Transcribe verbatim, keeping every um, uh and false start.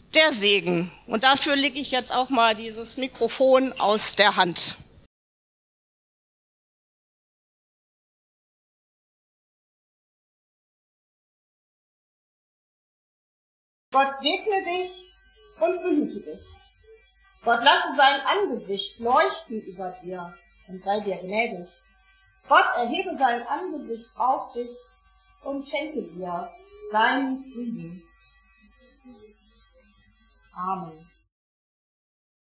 der Segen. Und dafür lege ich jetzt auch mal dieses Mikrofon aus der Hand. Gott segne dich und behüte dich. Gott lasse sein Angesicht leuchten über dir und sei dir gnädig. Gott erhebe sein Angesicht auf dich und schenke dir seinen Frieden. Amen.